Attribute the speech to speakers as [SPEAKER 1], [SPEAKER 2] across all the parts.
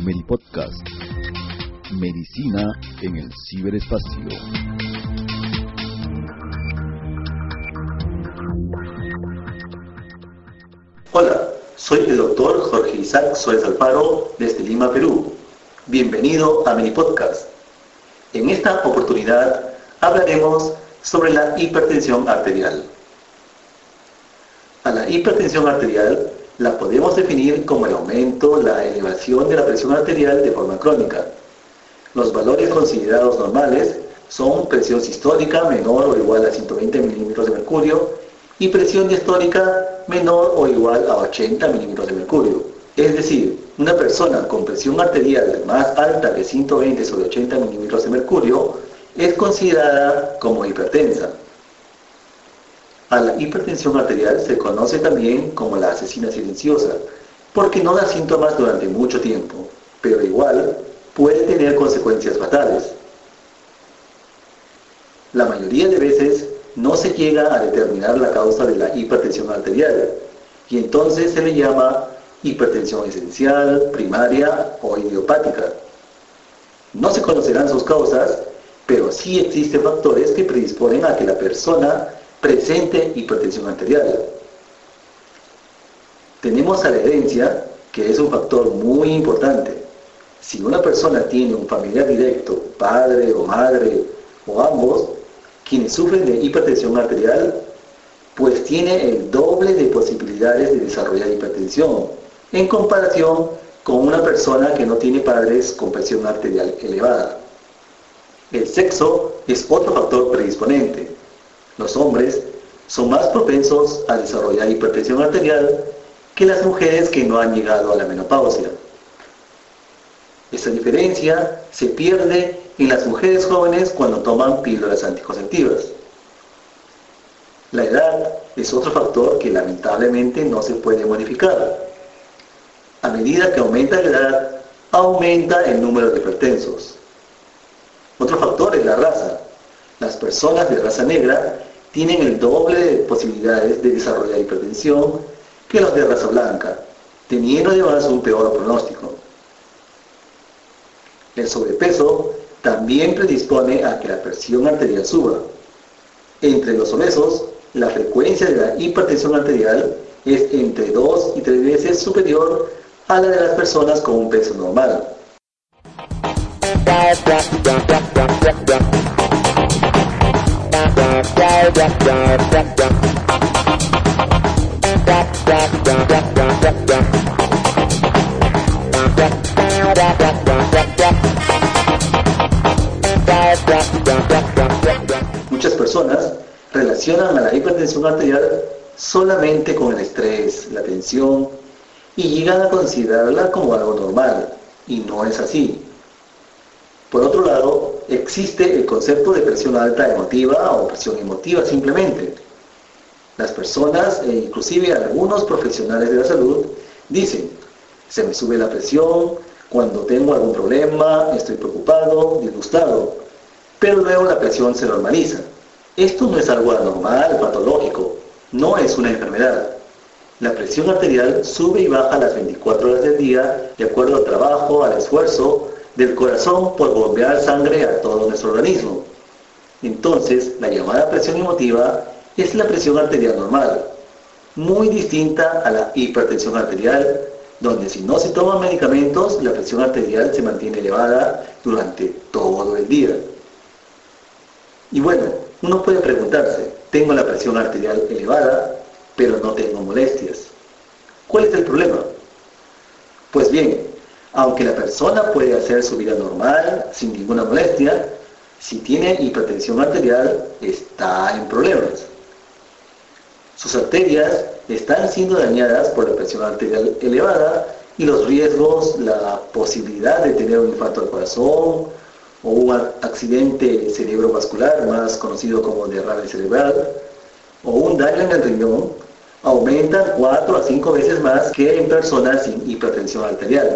[SPEAKER 1] Medipodcast. Medicina en el ciberespacio.
[SPEAKER 2] Hola, soy el doctor Jorge Isaac Suárez Alfaro desde Lima, Perú. Bienvenido a Medipodcast. En esta oportunidad hablaremos sobre la hipertensión arterial. A la hipertensión arterial la podemos definir como el aumento, la elevación de la presión arterial de forma crónica. Los valores considerados normales son presión sistólica menor o igual a 120 milímetros de mercurio y presión diastólica menor o igual a 80 milímetros de mercurio. Es decir, una persona con presión arterial más alta que 120 sobre 80 milímetros de mercurio es considerada como hipertensa. A la hipertensión arterial se conoce también como la asesina silenciosa, porque no da síntomas durante mucho tiempo, pero igual puede tener consecuencias fatales. La mayoría de veces no se llega a determinar la causa de la hipertensión arterial, y entonces se le llama hipertensión esencial, primaria o idiopática. No se conocerán sus causas, pero sí existen factores que predisponen a que la persona presente hipertensión arterial. Tenemos a la herencia, que es un factor muy importante. Si una persona tiene un familiar directo, padre o madre o ambos, quienes sufren de hipertensión arterial, pues tiene el doble de posibilidades de desarrollar hipertensión, en comparación con una persona que no tiene padres con presión arterial elevada. El sexo es otro factor predisponente. Los hombres son más propensos a desarrollar hipertensión arterial que las mujeres que no han llegado a la menopausia. Esta diferencia se pierde en las mujeres jóvenes cuando toman píldoras anticonceptivas. La edad es otro factor que lamentablemente no se puede modificar. A medida que aumenta la edad, aumenta el número de hipertensos. Otro factor es la raza. Las personas de raza negra tienen el doble de posibilidades de desarrollar hipertensión que los de raza blanca, teniendo además un peor pronóstico. El sobrepeso también predispone a que la presión arterial suba. Entre los obesos, la frecuencia de la hipertensión arterial es entre 2 y 3 veces superior a la de las personas con un peso normal. Muchas personas relacionan a la hipertensión arterial solamente con el estrés, la tensión, y llegan a considerarla como algo normal, y no es así. Por otro lado, existe el concepto de presión alta emotiva o presión emotiva simplemente. Las personas, e inclusive algunos profesionales de la salud, dicen: se me sube la presión cuando tengo algún problema, estoy preocupado, disgustado, pero luego la presión se normaliza. Esto no es algo anormal, patológico, no es una enfermedad. La presión arterial sube y baja las 24 horas del día de acuerdo al trabajo, al esfuerzo del corazón por bombear sangre a todo nuestro organismo. Entonces, la llamada presión emotiva es la presión arterial normal, muy distinta a la hipertensión arterial, donde si no se toman medicamentos, la presión arterial se mantiene elevada durante todo el día. Y bueno, uno puede preguntarse: tengo la presión arterial elevada, pero no tengo molestias. ¿Cuál es el problema? Pues bien, aunque la persona puede hacer su vida normal, sin ninguna molestia, si tiene hipertensión arterial, está en problemas. Sus arterias están siendo dañadas por la presión arterial elevada y los riesgos, la posibilidad de tener un infarto al corazón o un accidente cerebrovascular, más conocido como derrame cerebral, o un daño en el riñón, aumentan 4 a 5 veces más que en personas sin hipertensión arterial.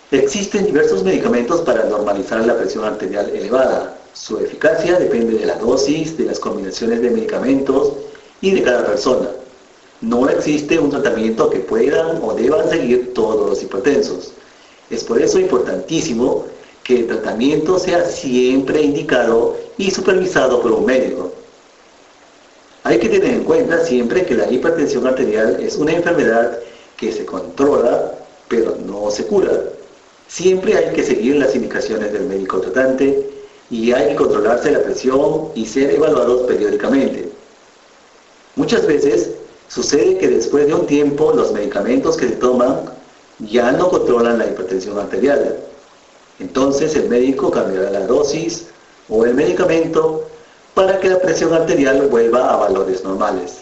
[SPEAKER 2] Existen diversos medicamentos para normalizar la presión arterial elevada. Su eficacia depende de la dosis, de las combinaciones de medicamentos y de cada persona. No existe un tratamiento que puedan o deban seguir todos los hipertensos. Es por eso importantísimo que el tratamiento sea siempre indicado y supervisado por un médico. Hay que tener en cuenta siempre que la hipertensión arterial es una enfermedad que se controla, pero no se cura. Siempre hay que seguir las indicaciones del médico tratante y hay que controlarse la presión y ser evaluados periódicamente. Muchas veces sucede que después de un tiempo los medicamentos que se toman ya no controlan la hipertensión arterial. Entonces el médico cambiará la dosis o el medicamento para que la presión arterial vuelva a valores normales.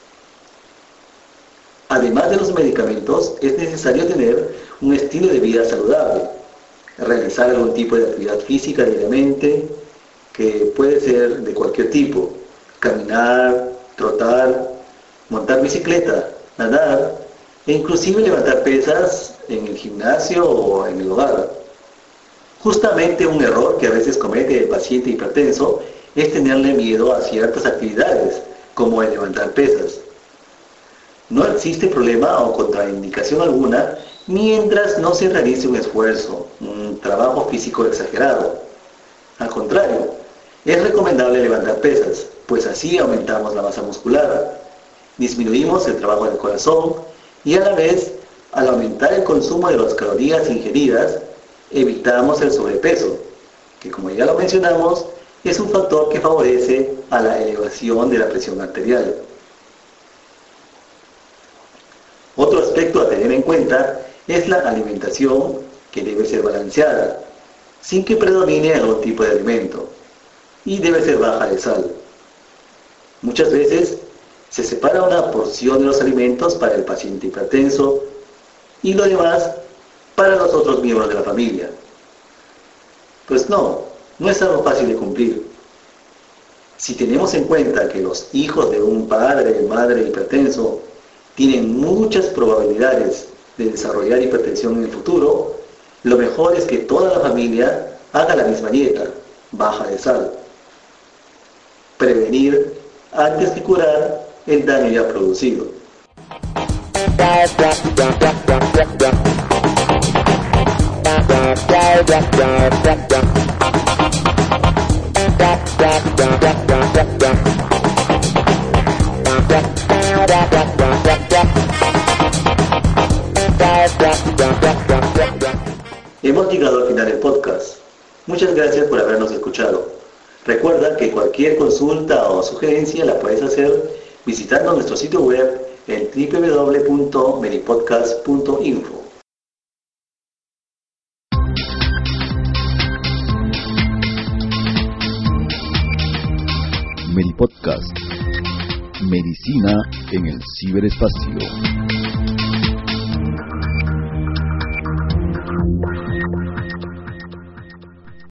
[SPEAKER 2] Además de los medicamentos, es necesario tener un estilo de vida saludable, realizar algún tipo de actividad física diariamente, que puede ser de cualquier tipo: caminar, trotar, montar bicicleta, nadar e inclusive levantar pesas en el gimnasio o en el hogar. Justamente un error que a veces comete el paciente hipertenso es tenerle miedo a ciertas actividades, como el levantar pesas. No existe problema o contraindicación alguna mientras no se realice un esfuerzo, un trabajo físico exagerado. Al contrario, es recomendable levantar pesas, pues así aumentamos la masa muscular, disminuimos el trabajo del corazón y a la vez, al aumentar el consumo de las calorías ingeridas, evitamos el sobrepeso, que como ya lo mencionamos, es un factor que favorece a la elevación de la presión arterial. Otro aspecto a tener en cuenta es la alimentación, que debe ser balanceada, sin que predomine algún tipo de alimento, y debe ser baja de sal. Muchas veces se separa una porción de los alimentos para el paciente hipertenso y lo demás para los otros miembros de la familia. Pues no es algo fácil de cumplir. Si tenemos en cuenta que los hijos de un padre o madre hipertenso tienen muchas probabilidades de desarrollar hipertensión en el futuro, lo mejor es que toda la familia haga la misma dieta, baja de sal. Prevenir antes que curar el daño ya producido. Hemos llegado al final del podcast. Muchas gracias por habernos escuchado. Recuerda que cualquier consulta o sugerencia la puedes hacer visitando nuestro sitio web en www.medipodcast.info.
[SPEAKER 1] Medipodcast. Medicina en el ciberespacio.